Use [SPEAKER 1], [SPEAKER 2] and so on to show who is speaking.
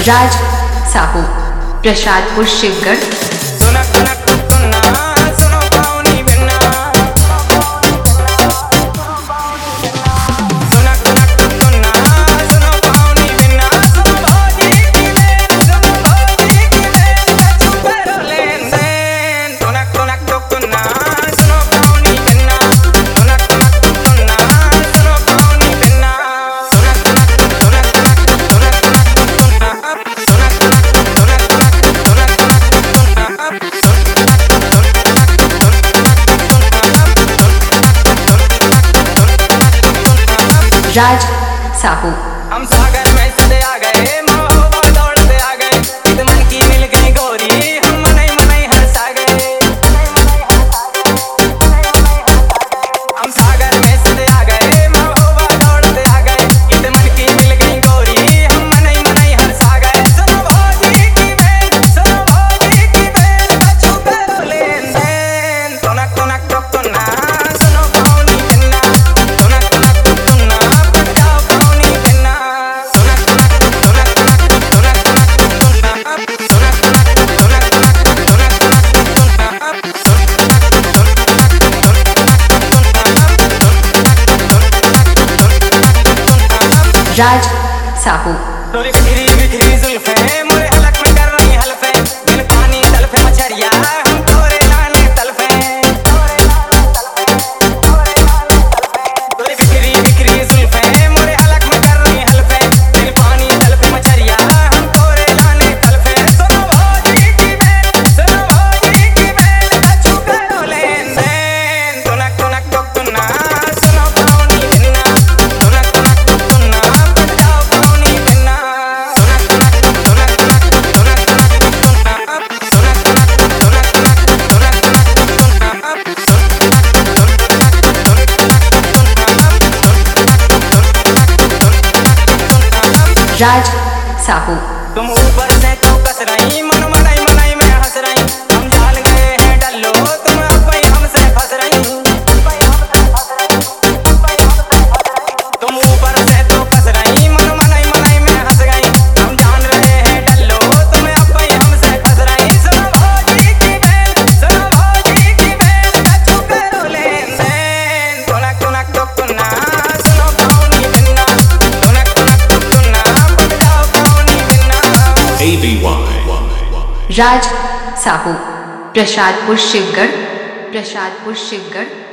[SPEAKER 1] राज साहू प्रसादपुर शिवगढ़। राज साहू
[SPEAKER 2] हम सागर में सदे आ गए, महोबा दौड़ते आ गए, मन की मिल गई गोरी, हम मनई मनई हंसा गए। हम सागर में सदे आ गए, महोबा दौड़ते आ गए, मन की मिल गई गोरी, हम मनई मनई हंसा गए। सुनो भौजी की बेल, सुनो भौजी की बेल, बच्चों करो लेन देन, टुनक टुनक टुक टुना, सुनो कौनी बिन्ना, टुनक टुनक टुक टुना, बजाओ कौनी बिन्ना, टुनक टुनक टुक टुनक टुनक टुनक टुनक टुनक टुनक
[SPEAKER 1] राज साहू
[SPEAKER 2] तोरी बिखरी बिखरी जुल्फें मोरे हलक में कर रही हल्फे, बिन पानी तलफे मछरिया हम तोरे लाने तलफे। तोरी बिखरी बिखरी जुल्फें मोरे हलक में कर रही हल्फे, बिन पानी तलफे मछरिया हम तोरे लाने तलफे। सुनो भौजी की बेल, सुनो भौजी की बेल, बच्चों करो लेन देन, टुनक टुनक टुक टुना, सुनो कौनी बिन्ना, टुनक टुनक टुक टुना, बजाओ कौनी बिन्ना, टुनक टुनक टुक टुनक टुनक टुनक टुनक
[SPEAKER 1] राज साहू
[SPEAKER 2] तुम ऊपर से तो कस रही, मन मनई मनई में हंस रही, हम जाल गए हैं डल्लो, तुम अब ही हमसे फंस रही। तुम ऊपर से तो कस रही, मन मनई मनई में हंस गई, हम जान रहे हैं डल्लो, तुम अब ही हमसे फंस रही। सुनो भौजी की बेल, सुनो भौजी की बेल, बच्चों करो लेन देन, टुनक टुनक टुक टुना, सुनो कौनी बिन्ना, टुनक टुनक टुक टुना, बजाओ कौनी बिन्ना।
[SPEAKER 1] राज साहू प्रसादपुर शिवगढ़। प्रसादपुर शिवगढ़।